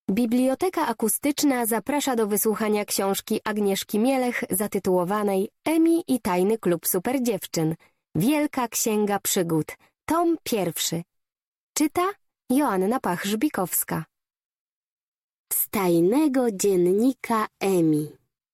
Biblioteka Akustyczna zaprasza do wysłuchania książki Agnieszki Mielech zatytułowanej Emi i tajny klub superdziewczyn. Wielka księga przygód. Tom 1. Czyta Joanna Pach-Żbikowska. Z tajnego dziennika Emi.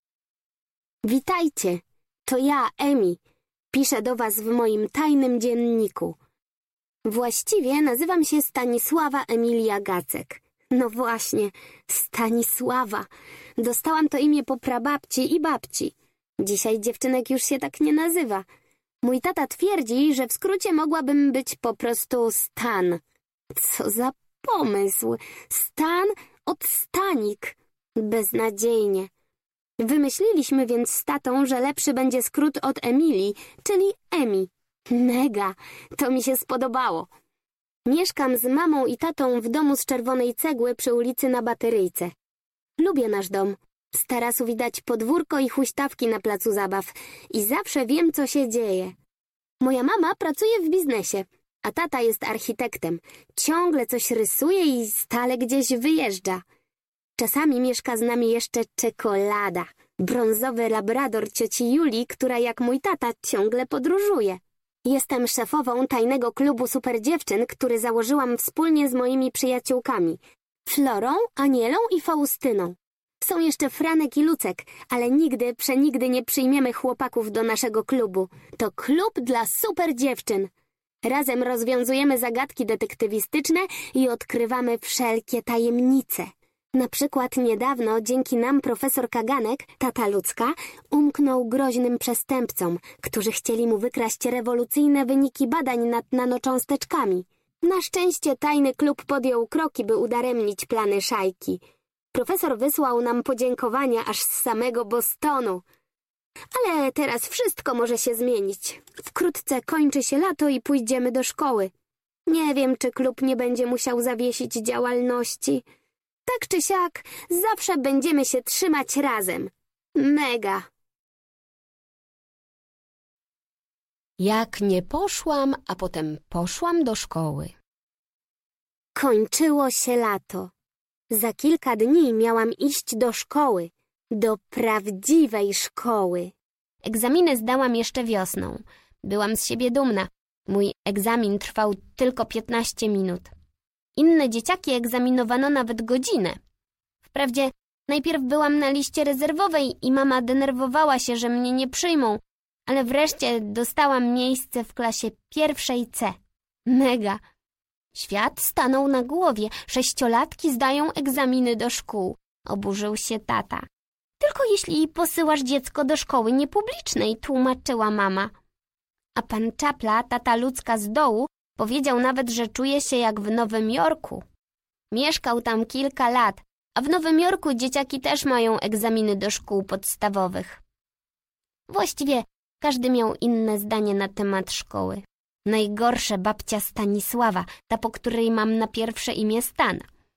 Witajcie, to ja, Emi. Piszę do was w moim tajnym dzienniku. Właściwie nazywam się Stanisława Emilia Gacek. No właśnie, Stanisława. Dostałam to imię po prababci i babci. Dzisiaj dziewczynek już się tak nie nazywa. Mój tata twierdzi, że w skrócie mogłabym być po prostu Stan. Co za pomysł! Stan od Stanik. Beznadziejnie. Wymyśliliśmy więc z tatą, że lepszy będzie skrót od Emilii, czyli Emi. Mega! To mi się spodobało. Mieszkam z mamą i tatą w domu z czerwonej cegły przy ulicy na Bateryjce. Lubię nasz dom. Z tarasu widać podwórko i huśtawki na placu zabaw i zawsze wiem, co się dzieje. Moja mama pracuje w biznesie, a tata jest architektem. Ciągle coś rysuje i stale gdzieś wyjeżdża. Czasami mieszka z nami jeszcze Czekolada, brązowy labrador cioci Julii, która jak mój tata ciągle podróżuje. Jestem szefową tajnego klubu superdziewczyn, który założyłam wspólnie z moimi przyjaciółkami. Florą, Anielą i Faustyną. Są jeszcze Franek i Lucek, ale nigdy, przenigdy nie przyjmiemy chłopaków do naszego klubu. To klub dla superdziewczyn. Razem rozwiązujemy zagadki detektywistyczne i odkrywamy wszelkie tajemnice. Na przykład niedawno dzięki nam profesor Kaganek, tata Lucka, umknął groźnym przestępcom, którzy chcieli mu wykraść rewolucyjne wyniki badań nad nanocząsteczkami. Na szczęście tajny klub podjął kroki, by udaremnić plany szajki. Profesor wysłał nam podziękowania aż z samego Bostonu. Ale teraz wszystko może się zmienić. Wkrótce kończy się lato i pójdziemy do szkoły. Nie wiem, czy klub nie będzie musiał zawiesić działalności. Tak czy siak, zawsze będziemy się trzymać razem. Mega! Jak nie poszłam, a potem poszłam do szkoły. Kończyło się lato. Za kilka dni miałam iść do szkoły. Do prawdziwej szkoły. Egzaminy zdałam jeszcze wiosną. Byłam z siebie dumna. Mój egzamin trwał tylko 15 minut. Inne dzieciaki egzaminowano nawet godzinę. Wprawdzie najpierw byłam na liście rezerwowej i mama denerwowała się, że mnie nie przyjmą, ale wreszcie dostałam miejsce w klasie 1 C. Mega! Świat stanął na głowie. 6-latki zdają egzaminy do szkół. Oburzył się tata. Tylko jeśli posyłasz dziecko do szkoły niepublicznej, tłumaczyła mama. A pan Czapla, tata Lucka z dołu, powiedział nawet, że czuje się jak w Nowym Jorku. Mieszkał tam kilka lat, a w Nowym Jorku dzieciaki też mają egzaminy do szkół podstawowych. Właściwie każdy miał inne zdanie na temat szkoły. Najgorsze babcia Stanisława, ta po której mam na pierwsze imię Stan.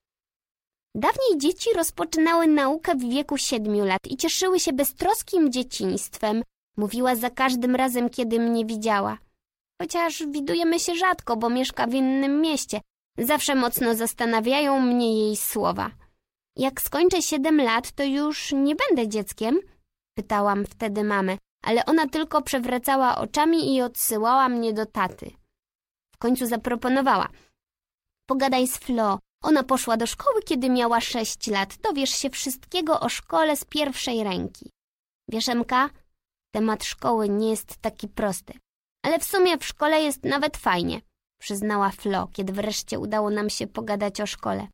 Dawniej dzieci rozpoczynały naukę w wieku 7 lat i cieszyły się beztroskim dzieciństwem, mówiła za każdym razem, kiedy mnie widziała. Chociaż widujemy się rzadko, bo mieszka w innym mieście. Zawsze mocno zastanawiają mnie jej słowa. Jak skończę 7 lat, to już nie będę dzieckiem? Pytałam wtedy mamę, ale ona tylko przewracała oczami i odsyłała mnie do taty. W końcu zaproponowała. Pogadaj z Flo. Ona poszła do szkoły, kiedy miała 6 lat. Dowiesz się wszystkiego o szkole z pierwszej ręki. Wiesz, Emka, temat szkoły nie jest taki prosty. Ale w sumie w szkole jest nawet fajnie, przyznała Flo, kiedy wreszcie udało nam się pogadać o szkole.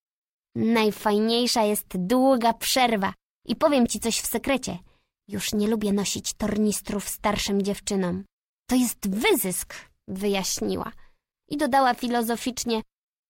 Najfajniejsza jest długa przerwa. I powiem ci coś w sekrecie. Już nie lubię nosić tornistrów starszym dziewczynom. To jest wyzysk, wyjaśniła. I dodała filozoficznie,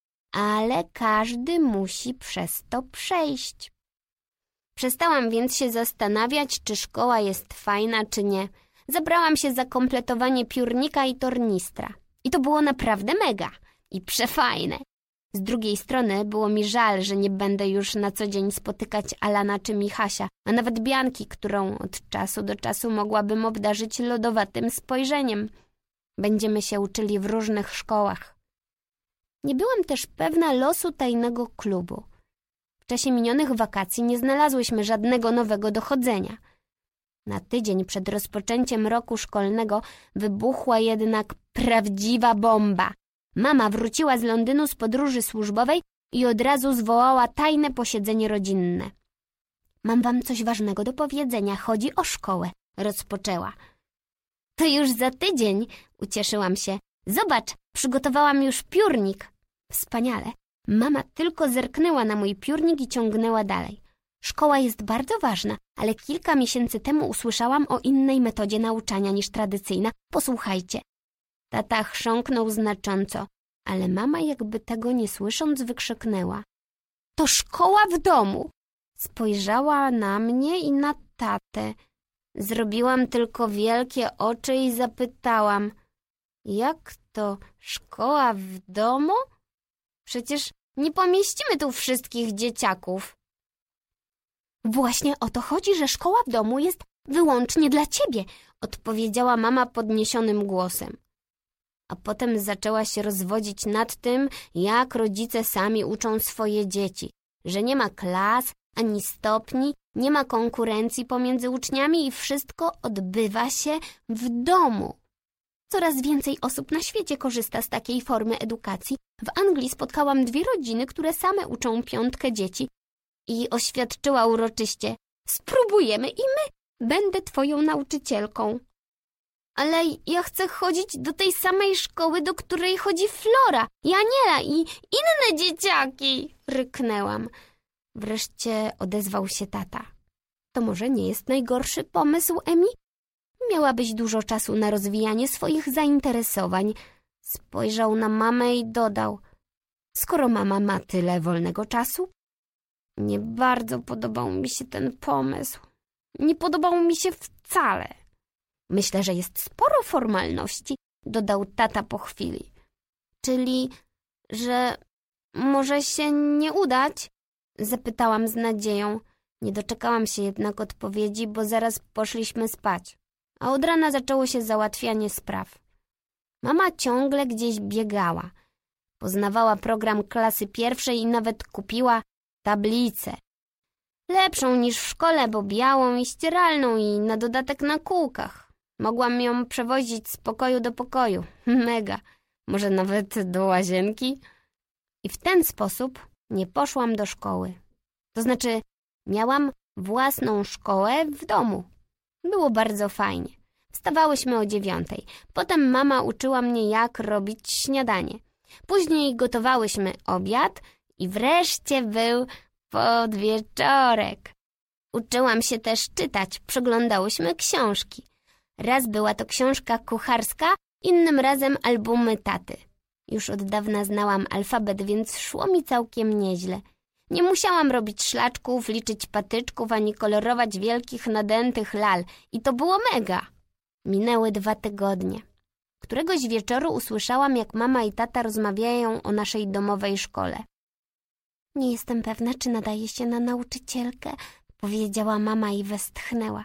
ale każdy musi przez to przejść. Przestałam więc się zastanawiać, czy szkoła jest fajna, czy nie. Zabrałam się za kompletowanie piórnika i tornistra. I to było naprawdę mega i przefajne. Z drugiej strony było mi żal, że nie będę już na co dzień spotykać Alana czy Michasia, a nawet Bianki, którą od czasu do czasu mogłabym obdarzyć lodowatym spojrzeniem. Będziemy się uczyli w różnych szkołach. Nie byłam też pewna losu tajnego klubu. czasie minionych wakacji nie znalazłyśmy żadnego nowego dochodzenia. Na tydzień przed rozpoczęciem roku szkolnego wybuchła jednak prawdziwa bomba. Mama wróciła z Londynu z podróży służbowej i od razu zwołała tajne posiedzenie rodzinne. Mam wam coś ważnego do powiedzenia, chodzi o szkołę, rozpoczęła. To już za tydzień, ucieszyłam się. Zobacz, przygotowałam już piórnik. Wspaniale. Mama tylko zerknęła na mój piórnik i ciągnęła dalej. Szkoła jest bardzo ważna, ale kilka miesięcy temu usłyszałam o innej metodzie nauczania niż tradycyjna. Posłuchajcie. Tata chrząknął znacząco, ale mama jakby tego nie słysząc wykrzyknęła. To szkoła w domu. Spojrzała na mnie i na tatę. Zrobiłam tylko wielkie oczy i zapytałam. Jak to szkoła w domu? Przecież nie pomieścimy tu wszystkich dzieciaków. Właśnie o to chodzi, że szkoła w domu jest wyłącznie dla ciebie, odpowiedziała mama podniesionym głosem. A potem zaczęła się rozwodzić nad tym, jak rodzice sami uczą swoje dzieci, że nie ma klas ani stopni, nie ma konkurencji pomiędzy uczniami i wszystko odbywa się w domu. Coraz więcej osób na świecie korzysta z takiej formy edukacji. W Anglii spotkałam 2 rodziny, które same uczą 5 dzieci i oświadczyła uroczyście. Spróbujemy i my. Będę twoją nauczycielką. Ale ja chcę chodzić do tej samej szkoły, do której chodzi Flora i Aniela i inne dzieciaki, ryknęłam. Wreszcie odezwał się tata. To może nie jest najgorszy pomysł, Emi? Miałabyś dużo czasu na rozwijanie swoich zainteresowań. Spojrzał na mamę i dodał. Skoro mama ma tyle wolnego czasu? Nie bardzo podobał mi się ten pomysł. Nie podobał mi się wcale. Myślę, że jest sporo formalności, dodał tata po chwili. Czyli, że może się nie udać? Zapytałam z nadzieją. Nie doczekałam się jednak odpowiedzi, bo zaraz poszliśmy spać. A od rana zaczęło się załatwianie spraw. Mama ciągle gdzieś biegała. Poznawała program klasy pierwszej i nawet kupiła tablicę. Lepszą niż w szkole, bo białą i ścieralną i na dodatek na kółkach. Mogłam ją przewozić z pokoju do pokoju. Mega. Może nawet do łazienki? I w ten sposób nie poszłam do szkoły. To znaczy, miałam własną szkołę w domu. Było bardzo fajnie. Wstawałyśmy o 9. Potem mama uczyła mnie, jak robić śniadanie. Później gotowałyśmy obiad i wreszcie był podwieczorek. Uczyłam się też czytać, przeglądałyśmy książki. Raz była to książka kucharska, innym razem albumy taty. Już od dawna znałam alfabet, więc szło mi całkiem nieźle. Nie musiałam robić szlaczków, liczyć patyczków, ani kolorować wielkich, nadętych lal. I to było mega. Minęły 2 tygodnie. Któregoś wieczoru usłyszałam, jak mama i tata rozmawiają o naszej domowej szkole. Nie jestem pewna, czy nadaje się na nauczycielkę, powiedziała mama i westchnęła.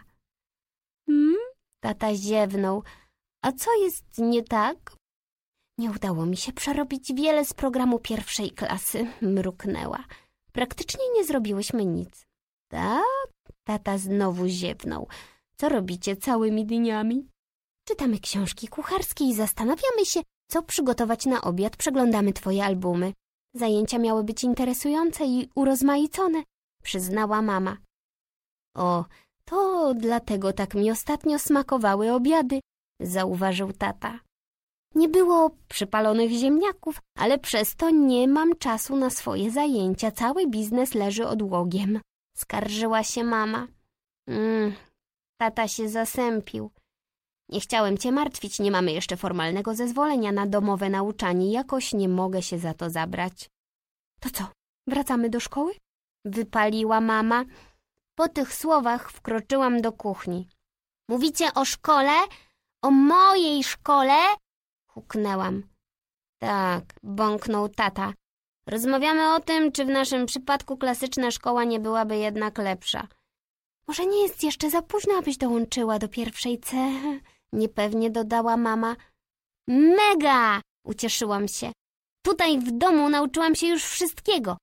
Tata ziewnął. A co jest nie tak? Nie udało mi się przerobić wiele z programu 1. klasy, mruknęła. Praktycznie nie zrobiłyśmy nic. Tak? Tata znowu ziewnął. Co robicie całymi dniami? Czytamy książki kucharskie i zastanawiamy się, co przygotować na obiad. Przeglądamy twoje albumy. Zajęcia miały być interesujące i urozmaicone, przyznała mama. O, to dlatego tak mi ostatnio smakowały obiady, zauważył tata. Nie było przypalonych ziemniaków, ale przez to nie mam czasu na swoje zajęcia. Cały biznes leży odłogiem, skarżyła się mama. Tata się zasępił. Nie chciałem cię martwić, nie mamy jeszcze formalnego zezwolenia na domowe nauczanie. Jakoś nie mogę się za to zabrać. To co, wracamy do szkoły? Wypaliła mama. Po tych słowach wkroczyłam do kuchni. Mówicie o szkole? O mojej szkole? Huknęłam. Tak, bąknął tata. Rozmawiamy o tym, czy w naszym przypadku klasyczna szkoła nie byłaby jednak lepsza. Może nie jest jeszcze za późno, abyś dołączyła do 1. C? Niepewnie dodała mama. Mega! Ucieszyłam się. Tutaj w domu nauczyłam się już wszystkiego.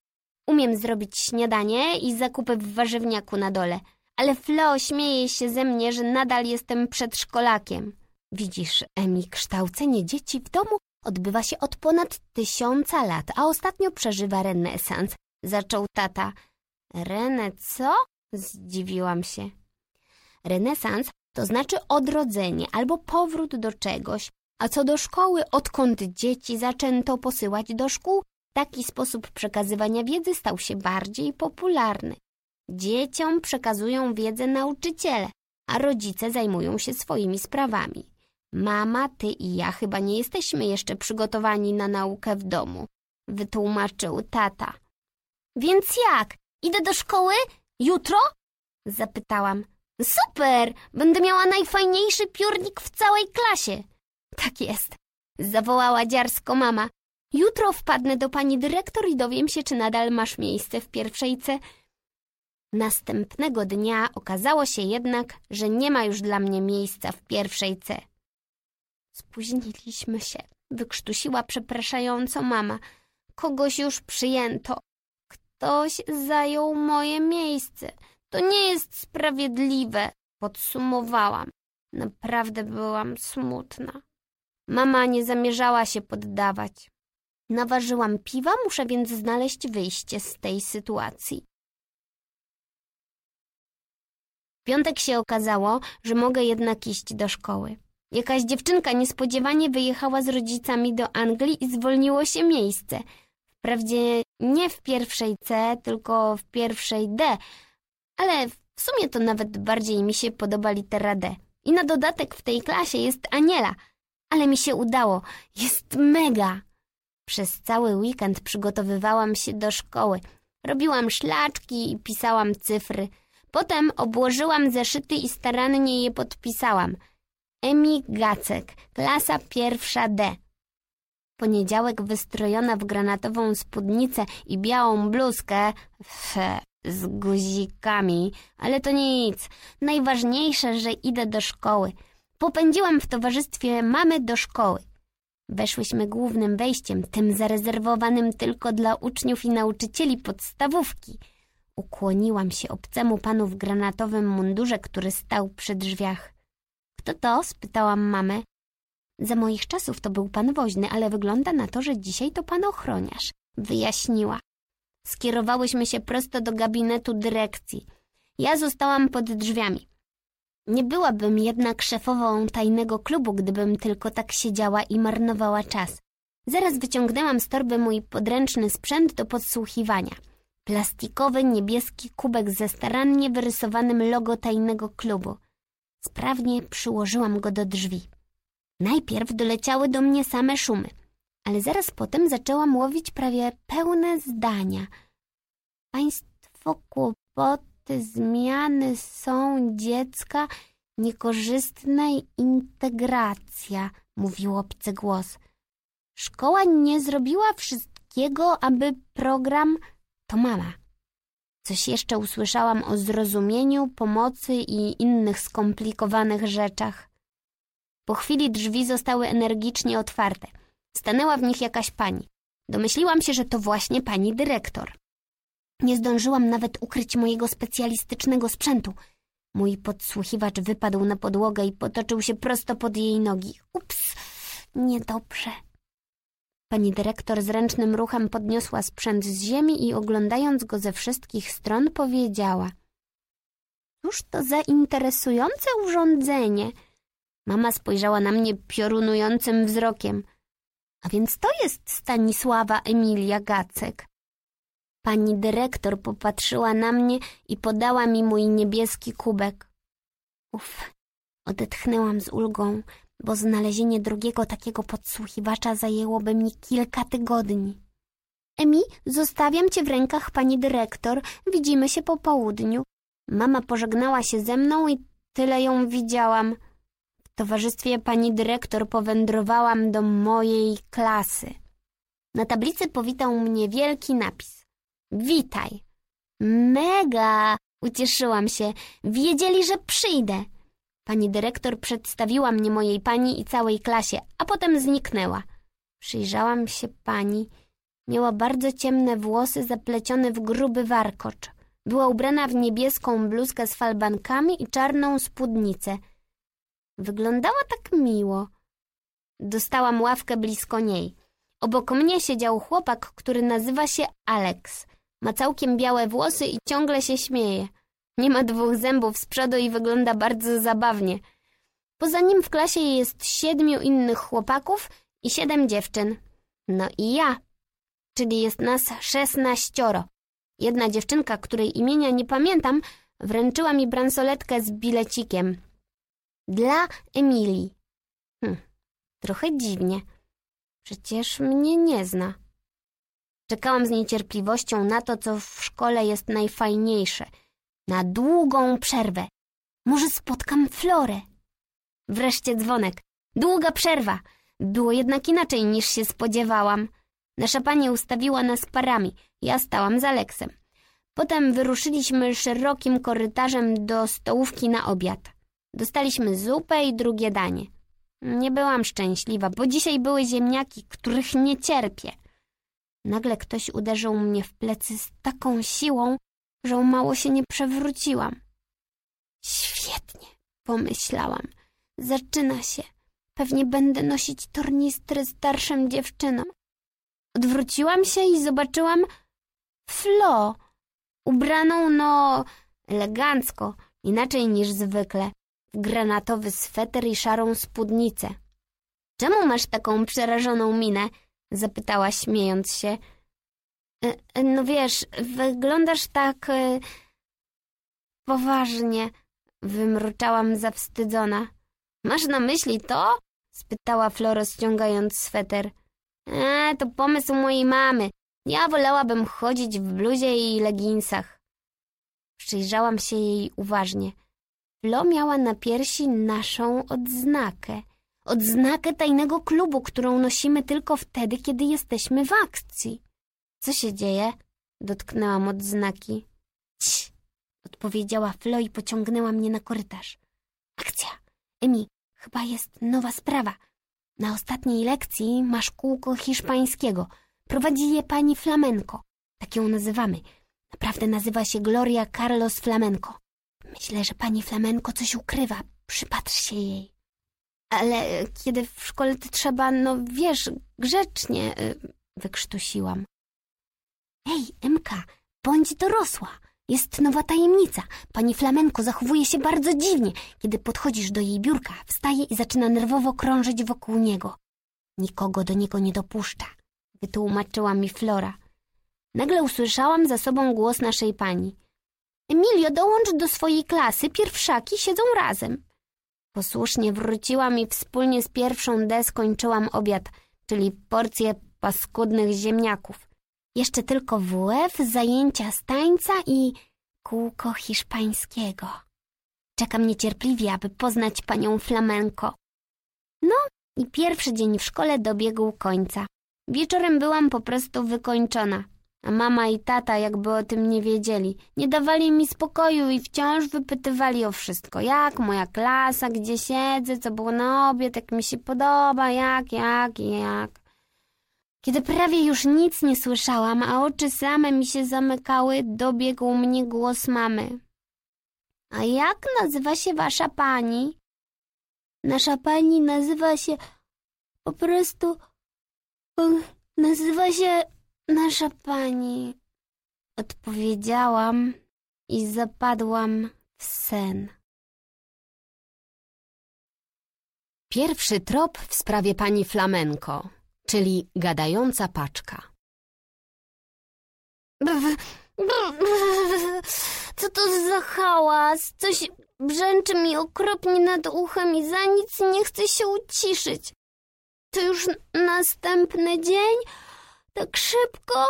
Umiem zrobić śniadanie i zakupy w warzywniaku na dole, ale Flo śmieje się ze mnie, że nadal jestem przedszkolakiem. Widzisz, Emi, kształcenie dzieci w domu odbywa się od ponad 1000 lat, a ostatnio przeżywa renesans. Zaczął tata. Rene co? Zdziwiłam się. Renesans to znaczy odrodzenie albo powrót do czegoś, a co do szkoły, odkąd dzieci zaczęto posyłać do szkół, taki sposób przekazywania wiedzy stał się bardziej popularny. Dzieciom przekazują wiedzę nauczyciele, a rodzice zajmują się swoimi sprawami. Mama, ty i ja chyba nie jesteśmy jeszcze przygotowani na naukę w domu, wytłumaczył tata. Więc jak? Idę do szkoły? Jutro? Zapytałam. Super! Będę miała najfajniejszy piórnik w całej klasie. Tak jest, zawołała dziarsko mama. Jutro wpadnę do pani dyrektor i dowiem się, czy nadal masz miejsce w pierwszej C. Następnego dnia okazało się jednak, że nie ma już dla mnie miejsca w pierwszej C. Spóźniliśmy się, wykrztusiła przepraszająco mama. Kogoś już przyjęto. Ktoś zajął moje miejsce. To nie jest sprawiedliwe, podsumowałam. Naprawdę byłam smutna. Mama nie zamierzała się poddawać. Naważyłam piwa, muszę więc znaleźć wyjście z tej sytuacji. W piątek się okazało, że mogę jednak iść do szkoły. Jakaś dziewczynka niespodziewanie wyjechała z rodzicami do Anglii i zwolniło się miejsce. Wprawdzie nie w pierwszej C, tylko w pierwszej D, ale w sumie to nawet bardziej mi się podoba litera D. I na dodatek w tej klasie jest Aniela. Ale mi się udało. Jest mega! Przez cały weekend przygotowywałam się do szkoły. Robiłam szlaczki i pisałam cyfry. Potem obłożyłam zeszyty i starannie je podpisałam. Emi Gacek, klasa pierwsza D. W poniedziałek wystrojona w granatową spódnicę i białą bluzkę, z guzikami, ale to nic. Najważniejsze, że idę do szkoły. Popędziłam w towarzystwie mamy do szkoły. Weszłyśmy głównym wejściem, tym zarezerwowanym tylko dla uczniów i nauczycieli podstawówki. Ukłoniłam się obcemu panu w granatowym mundurze, który stał przy drzwiach. Kto to? Spytałam mamę. Za moich czasów to był pan woźny, ale wygląda na to, że dzisiaj to pan ochroniarz, wyjaśniła. Skierowałyśmy się prosto do gabinetu dyrekcji. Ja zostałam pod drzwiami. Nie byłabym jednak szefową tajnego klubu, gdybym tylko tak siedziała i marnowała czas. Zaraz wyciągnęłam z torby mój podręczny sprzęt do podsłuchiwania. Plastikowy, niebieski kubek ze starannie wyrysowanym logo tajnego klubu. Sprawnie przyłożyłam go do drzwi. Najpierw doleciały do mnie same szumy, ale zaraz potem zaczęłam łowić prawie pełne zdania. Państwo kłopoty, zmiany są dziecka, niekorzystna integracja, mówił obcy głos. Szkoła nie zrobiła wszystkiego, aby program... To mama. Coś jeszcze usłyszałam o zrozumieniu, pomocy i innych skomplikowanych rzeczach. Po chwili drzwi zostały energicznie otwarte. Stanęła w nich jakaś pani. Domyśliłam się, że to właśnie pani dyrektor. Nie zdążyłam nawet ukryć mojego specjalistycznego sprzętu. Mój podsłuchiwacz wypadł na podłogę i potoczył się prosto pod jej nogi. Ups, niedobrze. Pani dyrektor zręcznym ruchem podniosła sprzęt z ziemi i oglądając go ze wszystkich stron powiedziała: Cóż to za interesujące urządzenie? Mama spojrzała na mnie piorunującym wzrokiem. A więc to jest Stanisława Emilia Gacek. Pani dyrektor popatrzyła na mnie i podała mi mój niebieski kubek. Odetchnęłam z ulgą, bo znalezienie drugiego takiego podsłuchiwacza zajęłoby mi kilka tygodni. Emi, zostawiam cię w rękach pani dyrektor, widzimy się po południu. Mama pożegnała się ze mną i tyle ją widziałam. W towarzystwie pani dyrektor powędrowałam do mojej klasy. Na tablicy powitał mnie wielki napis. Witaj. Mega! Ucieszyłam się. Wiedzieli, że przyjdę. Pani dyrektor przedstawiła mnie mojej pani i całej klasie, a potem zniknęła. Przyjrzałam się pani. Miała bardzo ciemne włosy zaplecione w gruby warkocz. Była ubrana w niebieską bluzkę z falbankami i czarną spódnicę. Wyglądała tak miło. Dostałam ławkę blisko niej. Obok mnie siedział chłopak, który nazywa się Alex. Ma całkiem białe włosy i ciągle się śmieje. Nie ma 2 zębów z przodu i wygląda bardzo zabawnie. Poza nim w klasie jest 7 innych chłopaków i 7 dziewczyn. No i ja, czyli jest nas 16. Jedna dziewczynka, której imienia nie pamiętam, wręczyła mi bransoletkę z bilecikiem. Dla Emilii. Trochę dziwnie. Przecież mnie nie zna. Czekałam z niecierpliwością na to, co w szkole jest najfajniejsze. Na długą przerwę. Może spotkam Florę. Wreszcie dzwonek. Długa przerwa. Było jednak inaczej niż się spodziewałam. Nasza pani ustawiła nas parami. Ja stałam z Aleksem. Potem wyruszyliśmy szerokim korytarzem do stołówki na obiad. Dostaliśmy zupę i drugie danie. Nie byłam szczęśliwa, bo dzisiaj były ziemniaki, których nie cierpię. Nagle ktoś uderzył mnie w plecy z taką siłą, że o mało się nie przewróciłam. Świetnie, pomyślałam. Zaczyna się. Pewnie będę nosić tornistry starszym dziewczynom. Odwróciłam się i zobaczyłam Flo, ubraną elegancko, inaczej niż zwykle, w granatowy sweter i szarą spódnicę. Czemu masz taką przerażoną minę? Zapytała, śmiejąc się. No wiesz, wyglądasz tak poważnie, wymruczałam zawstydzona. Masz na myśli to? Spytała Flora, ściągając sweter. To pomysł mojej mamy. Ja wolałabym chodzić w bluzie i leginsach. Przyjrzałam się jej uważnie. Flo miała na piersi naszą odznakę. Odznakę tajnego klubu, którą nosimy tylko wtedy, kiedy jesteśmy w akcji. Co się dzieje? Dotknęłam odznaki. Cii, odpowiedziała Flo i pociągnęła mnie na korytarz. Akcja! Emi, chyba jest nowa sprawa. Na ostatniej lekcji masz kółko hiszpańskiego. Prowadzi je pani Flamenco. Tak ją nazywamy. Naprawdę nazywa się Gloria Carlos Flamenco. Myślę, że pani Flamenco coś ukrywa. Przypatrz się jej. Ale kiedy w szkole to trzeba, wiesz, grzecznie, wykrztusiłam. Ej, Emka, bądź dorosła. Jest nowa tajemnica. Pani Flamenco zachowuje się bardzo dziwnie. Kiedy podchodzisz do jej biurka, wstaje i zaczyna nerwowo krążyć wokół niego. Nikogo do niego nie dopuszcza, wytłumaczyła mi Flora. Nagle usłyszałam za sobą głos naszej pani. Emilio, dołącz do swojej klasy, pierwszaki siedzą razem. Posłusznie wróciłam i wspólnie z pierwszą D skończyłam obiad, czyli porcję paskudnych ziemniaków. Jeszcze tylko WF, zajęcia z tańca i kółko hiszpańskiego. Czekam niecierpliwie, aby poznać panią Flamenco. No i pierwszy dzień w szkole dobiegł końca. Wieczorem byłam po prostu wykończona, a mama i tata jakby o tym nie wiedzieli. Nie dawali mi spokoju i wciąż wypytywali o wszystko. Jak moja klasa, gdzie siedzę, co było na obiad, jak mi się podoba, jak. Kiedy prawie już nic nie słyszałam, a oczy same mi się zamykały, dobiegł mnie głos mamy. A jak nazywa się wasza pani? Nasza pani nazywa się po prostu... Nazywa się nasza pani. Odpowiedziałam i zapadłam w sen. Pierwszy trop w sprawie pani Flamenco, czyli gadająca paczka. Co to za hałas? Coś brzęczy mi okropnie nad uchem i za nic nie chce się uciszyć. To już następny dzień? Tak szybko?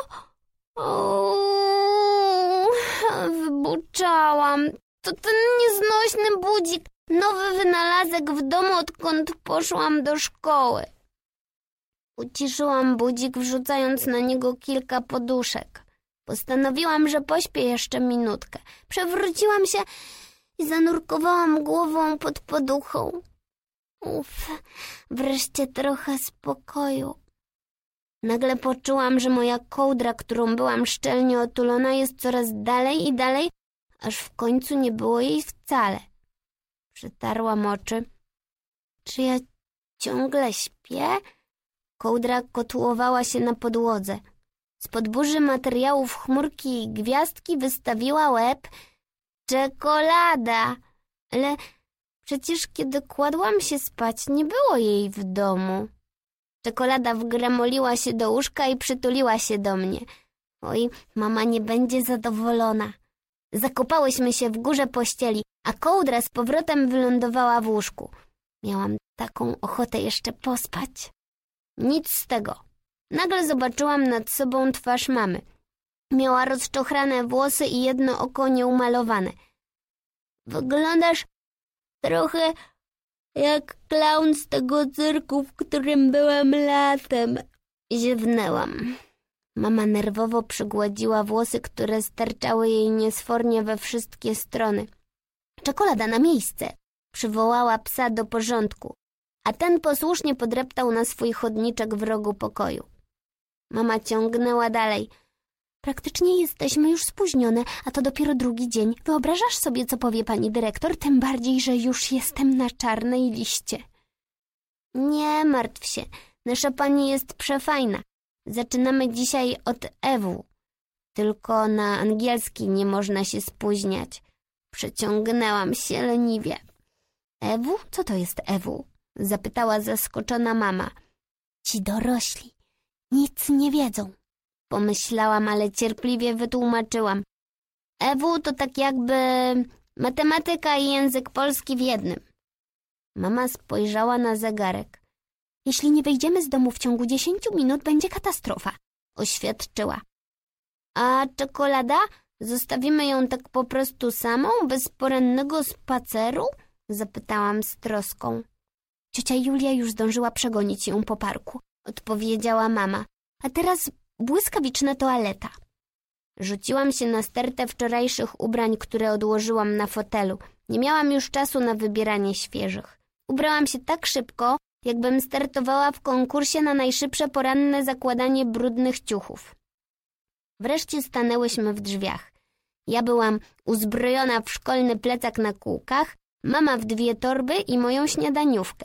Wybuczałam. To ten nieznośny budzik. Nowy wynalazek w domu, odkąd poszłam do szkoły. Uciszyłam budzik, wrzucając na niego kilka poduszek. Postanowiłam, że pośpię jeszcze minutkę. Przewróciłam się i zanurkowałam głową pod poduchą. Wreszcie trochę spokoju. Nagle poczułam, że moja kołdra, którą byłam szczelnie otulona, jest coraz dalej i dalej, aż w końcu nie było jej wcale. Przetarłam oczy. Czy ja ciągle śpię? Kołdra kotłowała się na podłodze. Spod burzy materiałów chmurki i gwiazdki wystawiła łeb. Czekolada! Ale przecież kiedy kładłam się spać, nie było jej w domu. Czekolada wgramoliła się do łóżka i przytuliła się do mnie. Oj, mama nie będzie zadowolona. Zakopałyśmy się w górze pościeli, a kołdra z powrotem wylądowała w łóżku. Miałam taką ochotę jeszcze pospać. Nic z tego. Nagle zobaczyłam nad sobą twarz mamy. Miała rozczochrane włosy i jedno oko nieumalowane. Wyglądasz trochę jak klaun z tego cyrku, w którym byłam latem. Ziewnęłam. Mama nerwowo przygładziła włosy, które sterczały jej niesfornie we wszystkie strony. Czekolada na miejsce! Przywołała psa do porządku, a ten posłusznie podreptał na swój chodniczek w rogu pokoju. Mama ciągnęła dalej. Praktycznie jesteśmy już spóźnione, a to dopiero drugi dzień. Wyobrażasz sobie, co powie pani dyrektor? Tym bardziej, że już jestem na czarnej liście. Nie martw się, nasza pani jest przefajna. Zaczynamy dzisiaj od EW. Tylko na angielski nie można się spóźniać. Przeciągnęłam się leniwie. EW? Co to jest EW? Zapytała zaskoczona mama. Ci dorośli nic nie wiedzą. Pomyślałam, ale cierpliwie wytłumaczyłam. EW to tak jakby matematyka i język polski w jednym. Mama spojrzała na zegarek. Jeśli nie wyjdziemy z domu w ciągu 10 minut, będzie katastrofa, oświadczyła. A czekolada? Zostawimy ją tak po prostu samą, bez porannego spaceru? Zapytałam z troską. Ciocia Julia już zdążyła przegonić ją po parku, odpowiedziała mama. A teraz błyskawiczna toaleta. Rzuciłam się na stertę wczorajszych ubrań, które odłożyłam na fotelu. Nie miałam już czasu na wybieranie świeżych. Ubrałam się tak szybko, jakbym startowała w konkursie na najszybsze poranne zakładanie brudnych ciuchów. Wreszcie stanęłyśmy w drzwiach. Ja byłam uzbrojona w szkolny plecak na kółkach, mama w 2 torby i moją śniadaniówkę.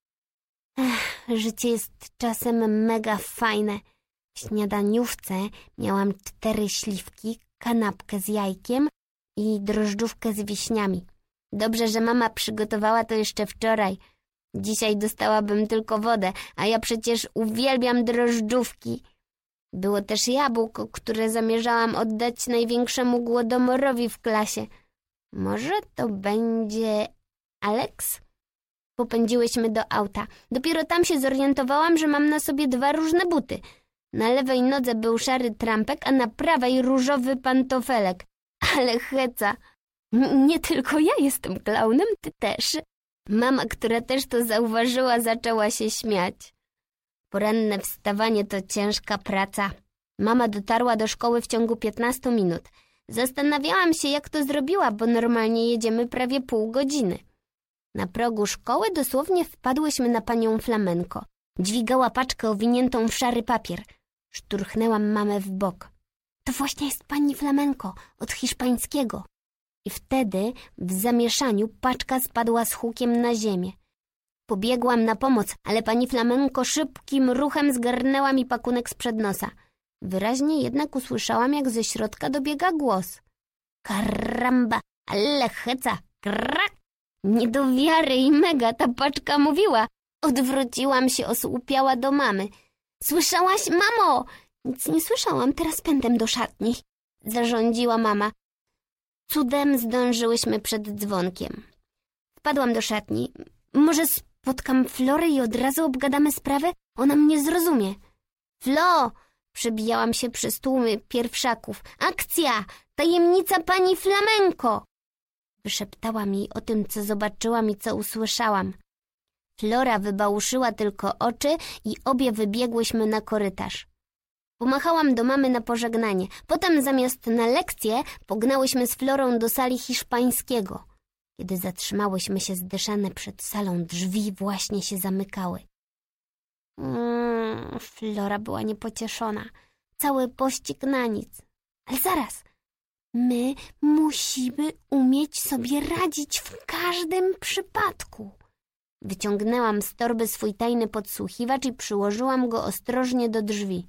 Życie jest czasem mega fajne. W śniadaniówce miałam 4 śliwki, kanapkę z jajkiem i drożdżówkę z wiśniami. Dobrze, że mama przygotowała to jeszcze wczoraj. Dzisiaj dostałabym tylko wodę, a ja przecież uwielbiam drożdżówki. Było też jabłko, które zamierzałam oddać największemu głodomorowi w klasie. Może to będzie Alex? Popędziłyśmy do auta. Dopiero tam się zorientowałam, że mam na sobie 2 różne buty. Na lewej nodze był szary trampek, a na prawej różowy pantofelek. Ale heca! Nie tylko ja jestem klaunem, ty też. Mama, która też to zauważyła, zaczęła się śmiać. Poranne wstawanie to ciężka praca. Mama dotarła do szkoły w ciągu 15 minut. Zastanawiałam się, jak to zrobiła, bo normalnie jedziemy prawie pół godziny. Na progu szkoły dosłownie wpadłyśmy na panią Flamenko. Dźwigała paczkę owiniętą w szary papier. Szturchnęłam mamę w bok. To właśnie jest pani Flamenko, od hiszpańskiego. I wtedy w zamieszaniu paczka spadła z hukiem na ziemię. Pobiegłam na pomoc, ale pani Flamenko szybkim ruchem zgarnęła mi pakunek sprzed nosa. Wyraźnie jednak usłyszałam, jak ze środka dobiega głos. Karamba, ale heca, krak! Nie do wiary i mega ta paczka mówiła. Odwróciłam się osłupiała do mamy. Słyszałaś, mamo? Nic nie słyszałam, teraz pędem do szatni, zarządziła mama. Cudem zdążyłyśmy przed dzwonkiem. Wpadłam do szatni. Może spotkam Florę i od razu obgadamy sprawę? Ona mnie zrozumie. Flo! Przebijałam się przez tłumy pierwszaków. Akcja! Tajemnica pani Flamenko! Wyszeptałam jej o tym, co zobaczyłam i co usłyszałam. Flora wybałuszyła tylko oczy i obie wybiegłyśmy na korytarz. Pomachałam do mamy na pożegnanie. Potem zamiast na lekcję pognałyśmy z Florą do sali hiszpańskiego. Kiedy zatrzymałyśmy się zdyszane przed salą, drzwi właśnie się zamykały. Flora była niepocieszona. Cały pościg na nic. Ale zaraz, my musimy umieć sobie radzić w każdym przypadku. Wyciągnęłam z torby swój tajny podsłuchiwacz i przyłożyłam go ostrożnie do drzwi.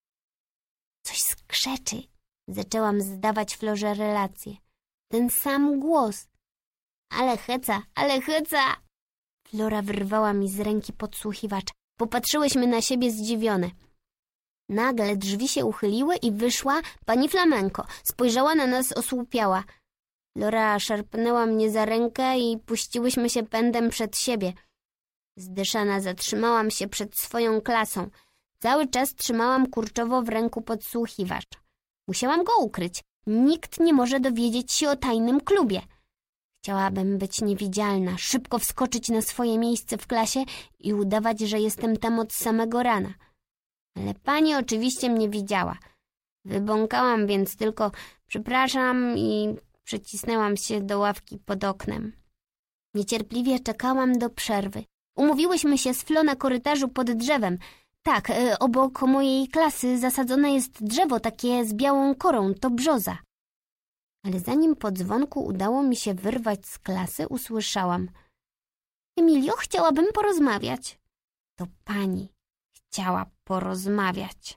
Coś skrzeczy. Zaczęłam zdawać Florze relację. Ten sam głos. Ale heca, ale heca! Flora wyrwała mi z ręki podsłuchiwacz. Popatrzyłyśmy na siebie zdziwione. Nagle drzwi się uchyliły i wyszła pani Flamenko. Spojrzała na nas osłupiała. Flora szarpnęła mnie za rękę i puściłyśmy się pędem przed siebie. Zdyszana zatrzymałam się przed swoją klasą. Cały czas trzymałam kurczowo w ręku podsłuchiwacz. Musiałam go ukryć. Nikt nie może dowiedzieć się o tajnym klubie. Chciałabym być niewidzialna, szybko wskoczyć na swoje miejsce w klasie i udawać, że jestem tam od samego rana. Ale pani oczywiście mnie widziała. Wybąkałam więc tylko przepraszam i przycisnęłam się do ławki pod oknem. Niecierpliwie czekałam do przerwy. Umówiłyśmy się z Flo na korytarzu pod drzewem. Tak, obok mojej klasy zasadzone jest drzewo takie z białą korą, to brzoza. Ale zanim po dzwonku udało mi się wyrwać z klasy, usłyszałam: Emilio, chciałabym porozmawiać. To pani chciała porozmawiać.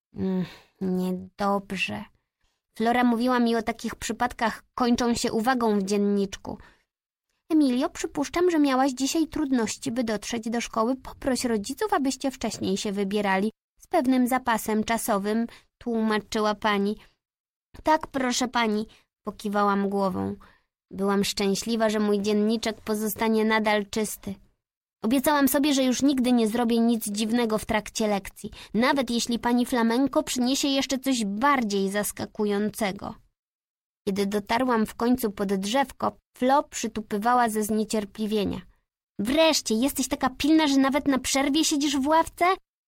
Niedobrze. Flora mówiła mi o takich przypadkach, kończą się uwagą w dzienniczku. Emilio, przypuszczam, że miałaś dzisiaj trudności, by dotrzeć do szkoły. Poproś rodziców, abyście wcześniej się wybierali. Z pewnym zapasem czasowym, tłumaczyła pani. Tak, proszę pani, pokiwałam głową. Byłam szczęśliwa, że mój dzienniczek pozostanie nadal czysty. Obiecałam sobie, że już nigdy nie zrobię nic dziwnego w trakcie lekcji, nawet jeśli pani Flamenko przyniesie jeszcze coś bardziej zaskakującego. Kiedy dotarłam w końcu pod drzewko, Flo przytupywała ze zniecierpliwienia. Wreszcie, jesteś taka pilna, że nawet na przerwie siedzisz w ławce?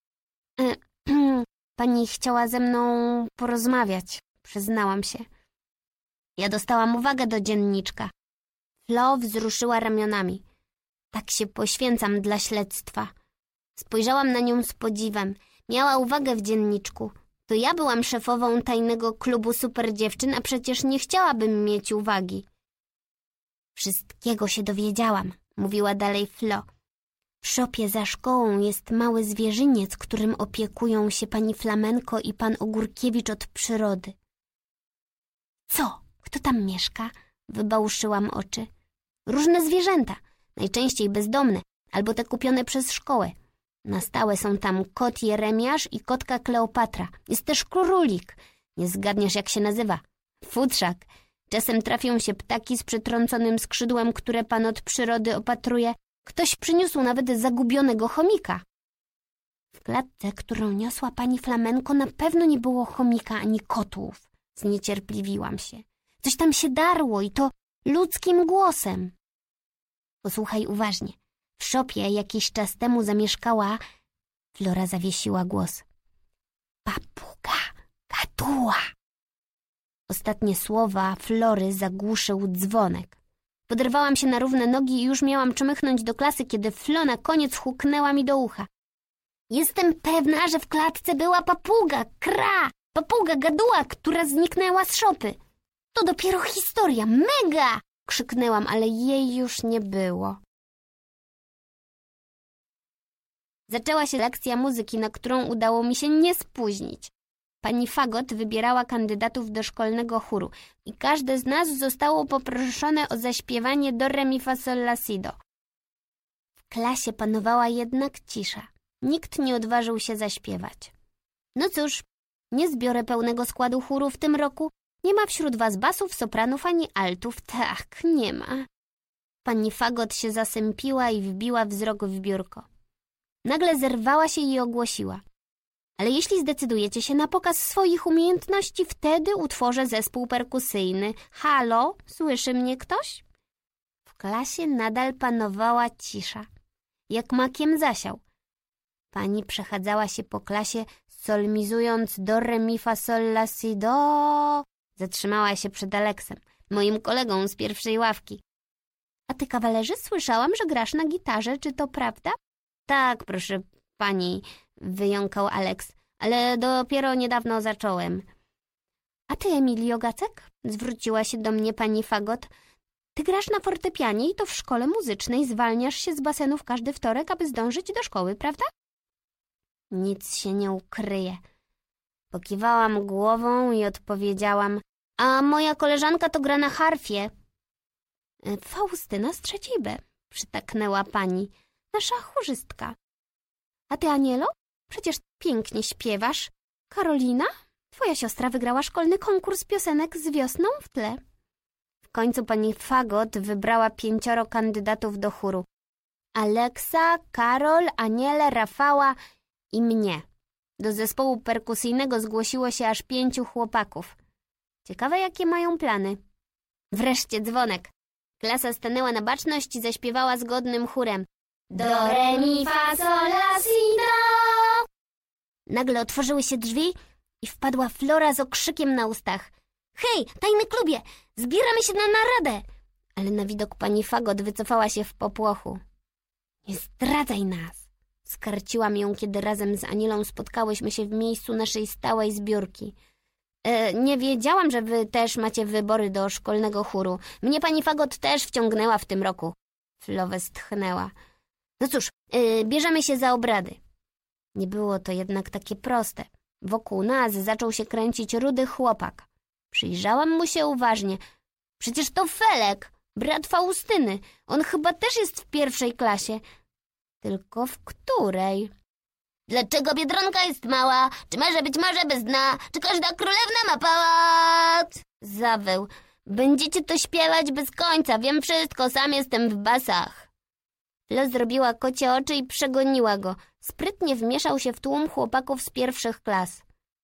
Pani chciała ze mną porozmawiać, przyznałam się. Ja dostałam uwagę do dzienniczka. Flo wzruszyła ramionami. Tak się poświęcam dla śledztwa. Spojrzałam na nią z podziwem. Miała uwagę w dzienniczku. To ja byłam szefową tajnego klubu super dziewczyn, a przecież nie chciałabym mieć uwagi. Wszystkiego się dowiedziałam, mówiła dalej Flo. W szopie za szkołą jest mały zwierzyniec, którym opiekują się pani Flamenko i pan Ogórkiewicz od przyrody. Co? Kto tam mieszka? Wybałszyłam oczy. Różne zwierzęta, najczęściej bezdomne, albo te kupione przez szkołę. Na stałe są tam kot Jeremiasz i kotka Kleopatra. Jest też królik. Nie zgadniesz, jak się nazywa. Futrzak. Czasem trafią się ptaki z przytrąconym skrzydłem, które pan od przyrody opatruje. Ktoś przyniósł nawet zagubionego chomika. W klatce, którą niosła pani Flamenko, na pewno nie było chomika ani kotów. Zniecierpliwiłam się. Coś tam się darło i to ludzkim głosem. Posłuchaj uważnie. W szopie jakiś czas temu zamieszkała... Flora zawiesiła głos. Papuga gaduła. Ostatnie słowa Flory zagłuszył dzwonek. Poderwałam się na równe nogi i już miałam czmychnąć do klasy, kiedy Flo na koniec huknęła mi do ucha. Jestem pewna, że w klatce była papuga, papuga gaduła, która zniknęła z szopy. To dopiero historia, mega! Krzyknęłam, ale jej już nie było. Zaczęła się lekcja muzyki, na którą udało mi się nie spóźnić. Pani Fagot wybierała kandydatów do szkolnego chóru i każde z nas zostało poproszone o zaśpiewanie do re mi fa sol la si do. W klasie panowała jednak cisza. Nikt nie odważył się zaśpiewać. No cóż, nie zbiorę pełnego składu chóru w tym roku. Nie ma wśród was basów, sopranów ani altów. Tak, nie ma. Pani Fagot się zasępiła i wbiła wzrok w biurko. Nagle zerwała się i ogłosiła. Ale jeśli zdecydujecie się na pokaz swoich umiejętności, wtedy utworzę zespół perkusyjny. Halo, słyszy mnie ktoś? W klasie nadal panowała cisza. Jak makiem zasiał. Pani przechadzała się po klasie, solmizując do re mi fa sol la si do. Zatrzymała się przed Aleksem, moim kolegą z pierwszej ławki. A ty, kawalerze, słyszałam, że grasz na gitarze, czy to prawda? Tak, proszę pani, wyjąkał Alex, ale dopiero niedawno zacząłem. A ty, Emilio Gacek? Zwróciła się do mnie pani Fagot. Ty grasz na fortepianie i to w szkole muzycznej zwalniasz się z basenów każdy wtorek, aby zdążyć do szkoły, prawda? Nic się nie ukryje. Pokiwałam głową i odpowiedziałam, a moja koleżanka to gra na harfie. Faustyna z 3 B, przytaknęła pani, nasza chórzystka. A ty, Anielo? Przecież pięknie śpiewasz. Karolina? Twoja siostra wygrała szkolny konkurs piosenek z wiosną w tle. W końcu pani Fagot wybrała 5 kandydatów do chóru. Aleksa, Karol, Anielę, Rafała i mnie. Do zespołu perkusyjnego zgłosiło się aż 5 chłopaków. Ciekawe, jakie mają plany. Wreszcie dzwonek. Klasa stanęła na baczność i zaśpiewała zgodnym chórem. Do, re, mi, fa, sol, la, si, do. Nagle otworzyły się drzwi i wpadła Flora z okrzykiem na ustach. Hej, tajny klubie, zbieramy się na naradę. Ale na widok pani Fagot wycofała się w popłochu. Nie zdradzaj nas, skarciłam ją, kiedy razem z Anielą spotkałyśmy się w miejscu naszej stałej zbiórki. Nie wiedziałam, że wy też macie wybory do szkolnego chóru. Mnie pani Fagot też wciągnęła w tym roku. Flo westchnęła. No cóż, bierzemy się za obrady. Nie było to jednak takie proste. Wokół nas zaczął się kręcić rudy chłopak. Przyjrzałam mu się uważnie. Przecież to Felek, brat Faustyny. On chyba też jest w 1. klasie. Tylko w której? Dlaczego Biedronka jest mała? Czy może być morze bez dna? Czy każda królewna ma pałac? Zawył. Będziecie to śpiewać bez końca. Wiem wszystko, sam jestem w basach. Flo zrobiła kocie oczy i przegoniła go. Sprytnie wmieszał się w tłum chłopaków z 1. klas.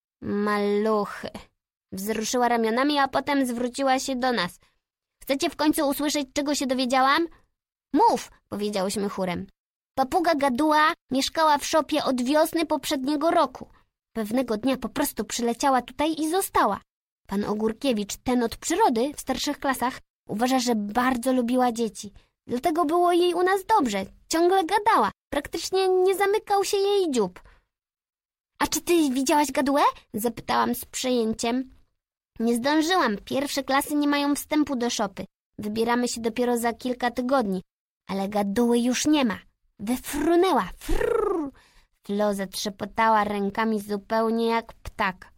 Maluchy. Wzruszyła ramionami, a potem zwróciła się do nas. Chcecie w końcu usłyszeć, czego się dowiedziałam? Mów, powiedziałyśmy chórem. Papuga Gaduła mieszkała w szopie od wiosny poprzedniego roku. Pewnego dnia po prostu przyleciała tutaj i została. Pan Ogórkiewicz, ten od przyrody w starszych klasach, uważa, że bardzo lubiła dzieci. Dlatego było jej u nas dobrze. Ciągle gadała. Praktycznie nie zamykał się jej dziób. A czy ty widziałaś Gadułę? Zapytałam z przejęciem. Nie zdążyłam. 1. klasy nie mają wstępu do szopy. Wybieramy się dopiero za kilka tygodni. Ale Gaduły już nie ma. Wyfrunęła. Frrr. Flo zatrzepotała rękami zupełnie jak ptak.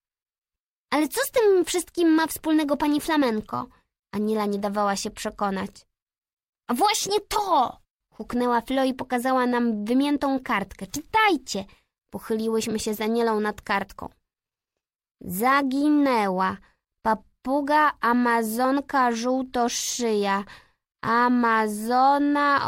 Ale co z tym wszystkim ma wspólnego pani Flamenko? Aniela nie dawała się przekonać. A właśnie to! Huknęła Flo i pokazała nam wymiętą kartkę. Czytajcie! Pochyliłyśmy się z Anielą nad kartką. Zaginęła. Papuga amazonka żółtoszyja. Amazona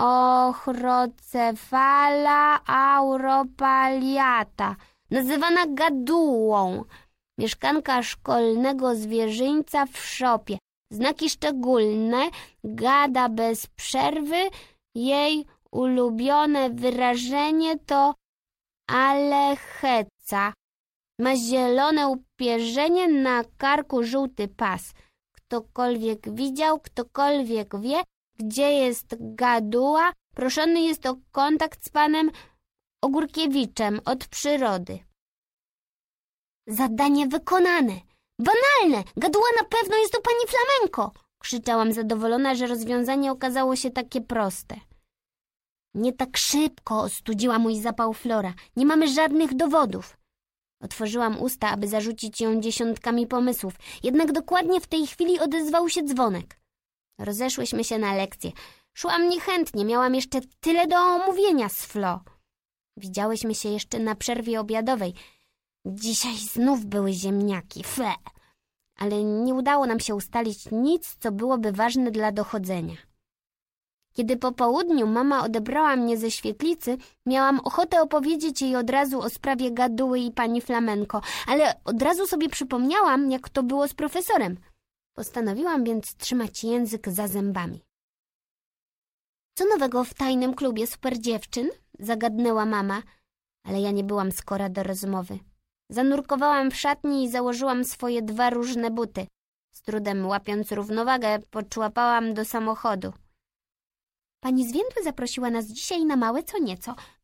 ochrocefala auropaliata. Nazywana gadułą. Mieszkanka szkolnego zwierzyńca w szopie. Znaki szczególne. Gada bez przerwy. Jej ulubione wyrażenie to alecheca. Ma zielone upierzenie, na karku żółty pas. Ktokolwiek widział, ktokolwiek wie, gdzie jest gaduła, proszony jest o kontakt z panem Ogórkiewiczem od przyrody. Zadanie wykonane. Banalne! Gaduła na pewno jest u pani Flamenko! Krzyczałam zadowolona, że rozwiązanie okazało się takie proste. Nie tak szybko, ostudziła mój zapał Flora. Nie mamy żadnych dowodów. Otworzyłam usta, aby zarzucić ją dziesiątkami pomysłów. Jednak dokładnie w tej chwili odezwał się dzwonek. Rozeszłyśmy się na lekcję. Szłam niechętnie, miałam jeszcze tyle do omówienia z Flo. Widziałyśmy się jeszcze na przerwie obiadowej. Dzisiaj znów były ziemniaki, fe! Ale nie udało nam się ustalić nic, co byłoby ważne dla dochodzenia. Kiedy po południu mama odebrała mnie ze świetlicy, miałam ochotę opowiedzieć jej od razu o sprawie Gaduły i pani Flamenko, ale od razu sobie przypomniałam, jak to było z profesorem. Postanowiłam więc trzymać język za zębami. Co nowego w tajnym klubie super dziewczyn? Zagadnęła mama, ale ja nie byłam skora do rozmowy. Zanurkowałam w szatni i założyłam swoje 2 różne buty. Z trudem łapiąc równowagę, poczłapałam do samochodu. Pani Zwiędły zaprosiła nas dzisiaj na małe co nieco.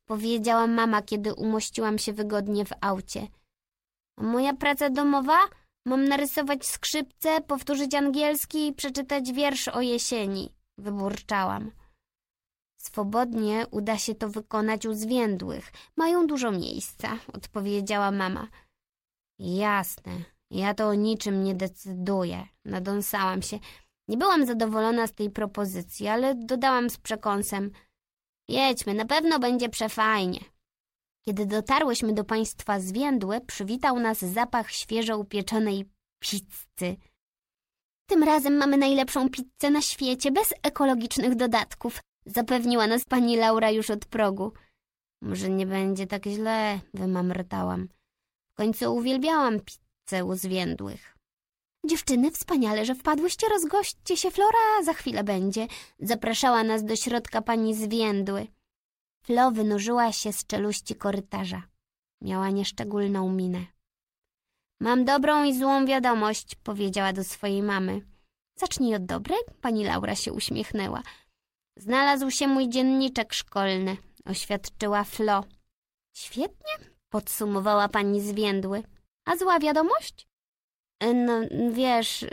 powiedziała mama, kiedy umościłam się wygodnie w aucie. A moja praca domowa? Mam narysować skrzypce, powtórzyć angielski i przeczytać wiersz o jesieni, wyburczałam. Swobodnie uda się to wykonać u zwiędłych. Mają dużo miejsca, odpowiedziała mama. Jasne, ja to o niczym nie decyduję, nadąsałam się. Nie byłam zadowolona z tej propozycji, ale dodałam z przekąsem. Jedźmy, na pewno będzie przefajnie. Kiedy dotarłyśmy do państwa zwiędłe, przywitał nas zapach świeżo upieczonej pizzy. Tym razem mamy najlepszą pizzę na świecie, bez ekologicznych dodatków, zapewniła nas pani Laura już od progu. Może nie będzie tak źle, wymamrotałam. W końcu uwielbiałam pizzę u zwiędłych. Dziewczyny, wspaniale, że wpadłyście, rozgośćcie się, Flora za chwilę będzie. Zapraszała nas do środka pani zwiędły. Flo wynurzyła się z czeluści korytarza. Miała nieszczególną minę. Mam dobrą i złą wiadomość, powiedziała do swojej mamy. Zacznij od dobrej, pani Laura się uśmiechnęła. Znalazł się mój dzienniczek szkolny, oświadczyła Flo. Świetnie, podsumowała pani zwiędły. A zła wiadomość? No, wiesz,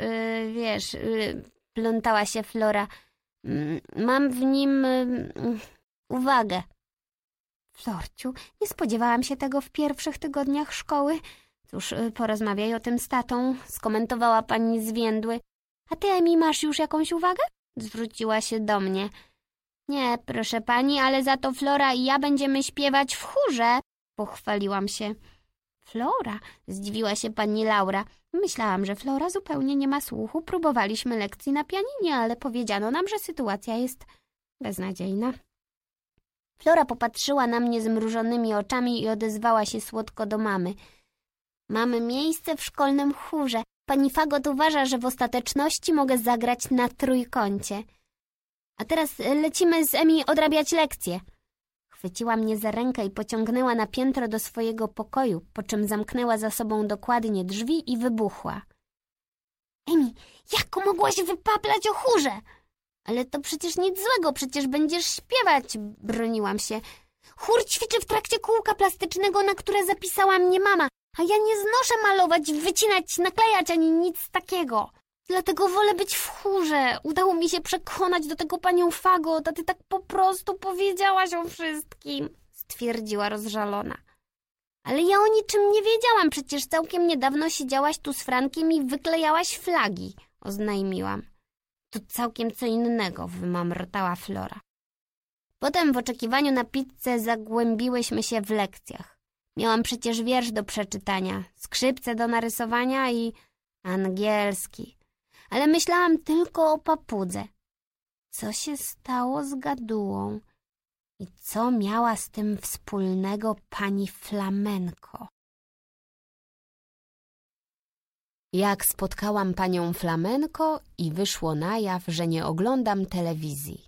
plątała się Flora. Mam w nim uwagę. Florciu, nie spodziewałam się tego w pierwszych tygodniach szkoły. Cóż, porozmawiaj o tym z tatą, skomentowała pani zwiędły. A ty, Emi, masz już jakąś uwagę? Zwróciła się do mnie. Nie, proszę pani, ale za to Flora i ja będziemy śpiewać w chórze, pochwaliłam się. Flora? Zdziwiła się pani Laura. Myślałam, że Flora zupełnie nie ma słuchu. Próbowaliśmy lekcji na pianinie, ale powiedziano nam, że sytuacja jest beznadziejna. Flora popatrzyła na mnie zmrużonymi oczami i odezwała się słodko do mamy. Mamy miejsce w szkolnym chórze. Pani Fagot uważa, że w ostateczności mogę zagrać na trójkącie. A teraz lecimy z Emi odrabiać lekcje. Chwyciła mnie za rękę i pociągnęła na piętro do swojego pokoju, po czym zamknęła za sobą dokładnie drzwi i wybuchła. Emi, jak mogłaś wypaplać o chórze? Ale to przecież nic złego, przecież będziesz śpiewać, broniłam się. Chór ćwiczy w trakcie kółka plastycznego, na które zapisała mnie mama, a ja nie znoszę malować, wycinać, naklejać ani nic takiego. Dlatego wolę być w chórze. Udało mi się przekonać do tego panią Fagot, a ty tak po prostu powiedziałaś o wszystkim, stwierdziła rozżalona. Ale ja o niczym nie wiedziałam, przecież całkiem niedawno siedziałaś tu z Frankiem i wyklejałaś flagi, oznajmiłam. To całkiem co innego, wymamrotała Flora. Potem w oczekiwaniu na pizzę zagłębiłyśmy się w lekcjach. Miałam przecież wiersz do przeczytania, skrzypce do narysowania i angielski. Ale myślałam tylko o papudze. Co się stało z gadułą? I co miała z tym wspólnego pani Flamenko? Jak spotkałam panią Flamenko i wyszło na jaw, że nie oglądam telewizji.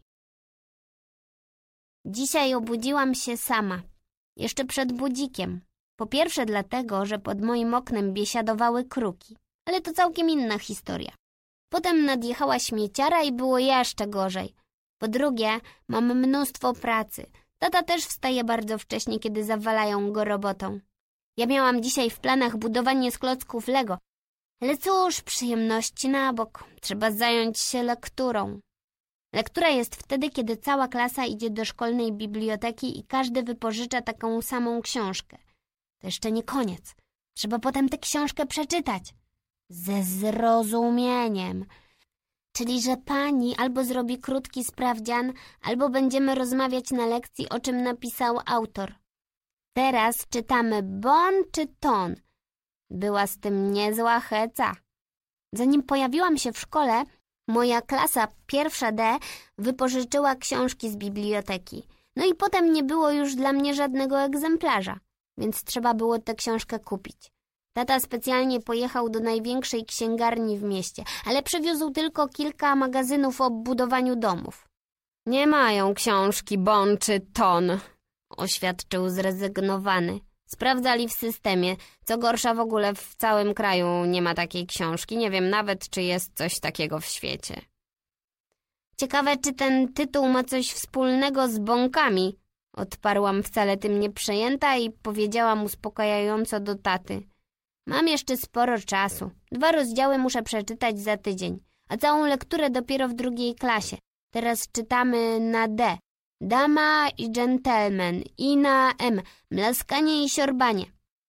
Dzisiaj obudziłam się sama. Jeszcze przed budzikiem. Po pierwsze dlatego, że pod moim oknem biesiadowały kruki. Ale to całkiem inna historia. Potem nadjechała śmieciara i było jeszcze gorzej. Po drugie, mam mnóstwo pracy. Tata też wstaje bardzo wcześnie, kiedy zawalają go robotą. Ja miałam dzisiaj w planach budowanie z klocków Lego. Ale cóż, przyjemności na bok. Trzeba zająć się lekturą. Lektura jest wtedy, kiedy cała klasa idzie do szkolnej biblioteki i każdy wypożycza taką samą książkę. To jeszcze nie koniec. Trzeba potem tę książkę przeczytać. Ze zrozumieniem. Czyli, że pani albo zrobi krótki sprawdzian, albo będziemy rozmawiać na lekcji, o czym napisał autor. Teraz czytamy bon czy ton. Była z tym niezła heca. Zanim pojawiłam się w szkole, moja klasa pierwsza D wypożyczyła książki z biblioteki. No i potem nie było już dla mnie żadnego egzemplarza, więc trzeba było tę książkę kupić. Tata specjalnie pojechał do największej księgarni w mieście, ale przywiózł tylko kilka magazynów o budowaniu domów. Nie mają książki bon czy ton, oświadczył zrezygnowany. Sprawdzali w systemie. Co gorsza, w ogóle w całym kraju nie ma takiej książki. Nie wiem nawet, czy jest coś takiego w świecie. Ciekawe, czy ten tytuł ma coś wspólnego z bąkami, Odparłam wcale tym nieprzejęta i powiedziałam uspokajająco do taty. Mam jeszcze sporo czasu. 2 rozdziały muszę przeczytać za tydzień, a całą lekturę dopiero w 2. klasie. Teraz czytamy na D. Dama i gentleman. I na M. Mlaskanie i siorbanie.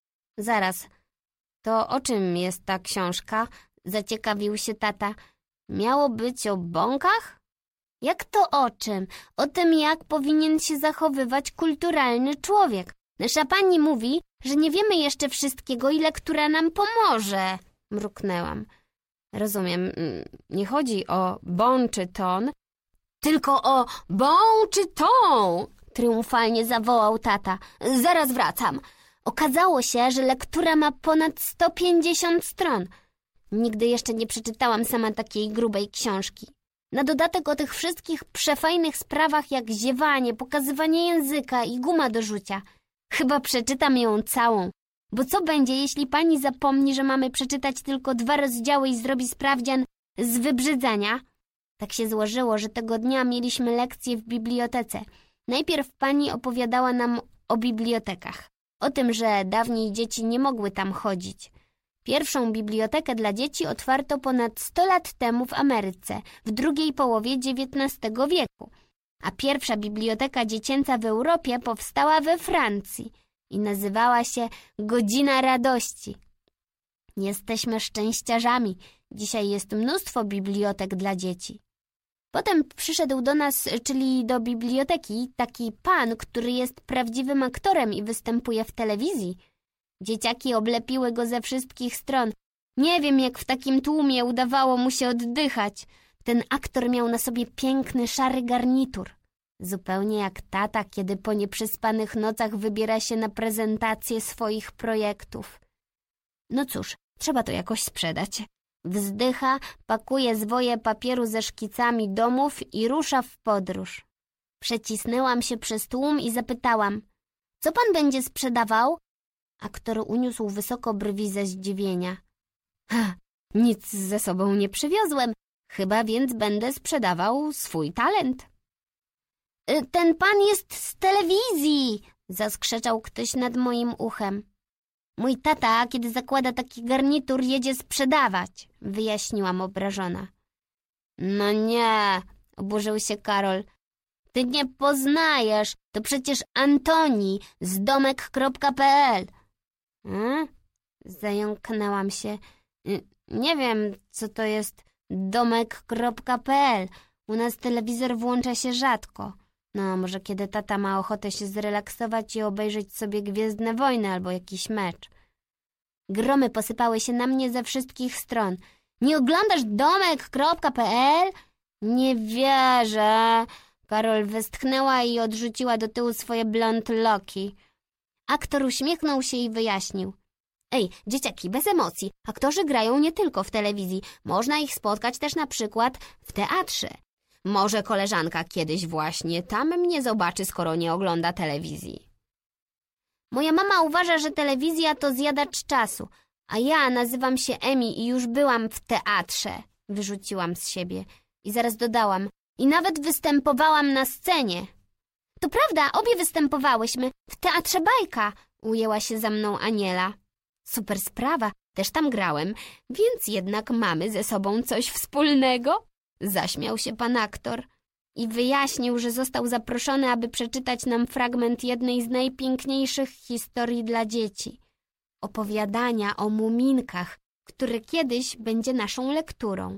Zaraz. To o czym jest ta książka? Zaciekawił się tata. Miało być o bąkach? Jak to o czym? O tym, jak powinien się zachowywać kulturalny człowiek. Nasza pani mówi, że nie wiemy jeszcze wszystkiego i lektura nam pomoże. Mruknęłam. Rozumiem, nie chodzi o bon czy ton, tylko o bon czy ton, triumfalnie zawołał tata. Zaraz wracam. Okazało się, że lektura ma ponad 150 stron. Nigdy jeszcze nie przeczytałam sama takiej grubej książki. Na dodatek o tych wszystkich przefajnych sprawach jak ziewanie, pokazywanie języka i guma do rzucia. Chyba przeczytam ją całą. Bo co będzie, jeśli pani zapomni, że mamy przeczytać tylko 2 rozdziały i zrobi sprawdzian z wybrzydzania? Tak się złożyło, że tego dnia mieliśmy lekcję w bibliotece. Najpierw pani opowiadała nam o bibliotekach. O tym, że dawniej dzieci nie mogły tam chodzić. Pierwszą bibliotekę dla dzieci otwarto ponad 100 lat temu w Ameryce, w drugiej połowie XIX wieku. A pierwsza biblioteka dziecięca w Europie powstała we Francji i nazywała się Godzina Radości. Jesteśmy szczęściarzami. Dzisiaj jest mnóstwo bibliotek dla dzieci. Potem przyszedł do nas, czyli do biblioteki, taki pan, który jest prawdziwym aktorem i występuje w telewizji. Dzieciaki oblepiły go ze wszystkich stron. Nie wiem, jak w takim tłumie udawało mu się oddychać. Ten aktor miał na sobie piękny, szary garnitur. Zupełnie jak tata, kiedy po nieprzespanych nocach wybiera się na prezentację swoich projektów. No cóż, trzeba to jakoś sprzedać. Wzdycha, pakuje zwoje papieru ze szkicami domów i rusza w podróż. Przecisnęłam się przez tłum i zapytałam, co pan będzie sprzedawał? Aktor uniósł wysoko brwi ze zdziwienia. Nic ze sobą nie przywiozłem, chyba więc będę sprzedawał swój talent. Ten pan jest z telewizji, zaskrzeczał ktoś nad moim uchem. Mój tata, kiedy zakłada taki garnitur, jedzie sprzedawać, wyjaśniłam obrażona. No nie, oburzył się Karol. Ty nie poznajesz, to przecież Antoni z domek.pl. Zająknęłam się. Nie wiem, co to jest domek.pl. U nas telewizor włącza się rzadko. No, może kiedy tata ma ochotę się zrelaksować i obejrzeć sobie Gwiezdne Wojny albo jakiś mecz. Gromy posypały się na mnie ze wszystkich stron. Nie oglądasz domek.pl? Nie wierzę. Karol westchnęła i odrzuciła do tyłu swoje blond loki. Aktor uśmiechnął się i wyjaśnił. Ej, dzieciaki, bez emocji. Aktorzy grają nie tylko w telewizji. Można ich spotkać też na przykład w teatrze. Może koleżanka kiedyś właśnie tam mnie zobaczy, skoro nie ogląda telewizji. Moja mama uważa, że telewizja to zjadacz czasu, a ja nazywam się Emi i już byłam w teatrze. Wyrzuciłam z siebie i zaraz dodałam. I nawet występowałam na scenie. To prawda, obie występowałyśmy w Teatrze Bajka, ujęła się za mną Aniela. Super sprawa, też tam grałem, więc jednak mamy ze sobą coś wspólnego. Zaśmiał się pan aktor i wyjaśnił, że został zaproszony, aby przeczytać nam fragment jednej z najpiękniejszych historii dla dzieci. Opowiadania o muminkach, które kiedyś będzie naszą lekturą.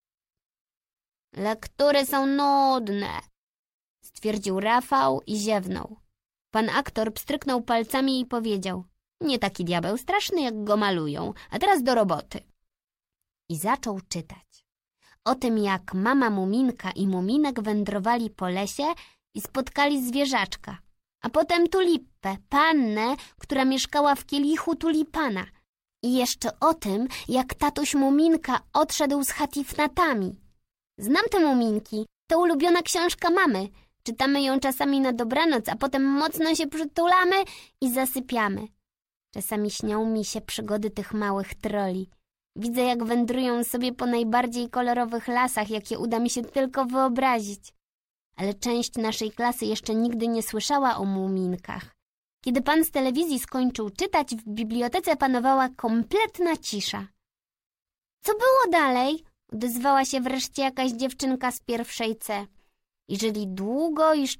Lektury są nudne, stwierdził Rafał i ziewnął. Pan aktor pstryknął palcami i powiedział, nie taki diabeł straszny, jak go malują, a teraz do roboty. I zaczął czytać. O tym, jak mama Muminka i Muminek wędrowali po lesie i spotkali zwierzaczka, a potem tulipę, pannę, która mieszkała w kielichu tulipana. I jeszcze o tym, jak tatuś Muminka odszedł z hatifnatami. Znam te Muminki, to ulubiona książka mamy. Czytamy ją czasami na dobranoc, a potem mocno się przytulamy i zasypiamy. Czasami śnią mi się przygody tych małych troli. Widzę, jak wędrują sobie po najbardziej kolorowych lasach, jakie uda mi się tylko wyobrazić. ale część naszej klasy jeszcze nigdy nie słyszała o muminkach. Kiedy pan z telewizji skończył czytać, w bibliotece panowała kompletna cisza. Co było dalej? Odezwała się wreszcie jakaś dziewczynka z pierwszej C. I żyli długo i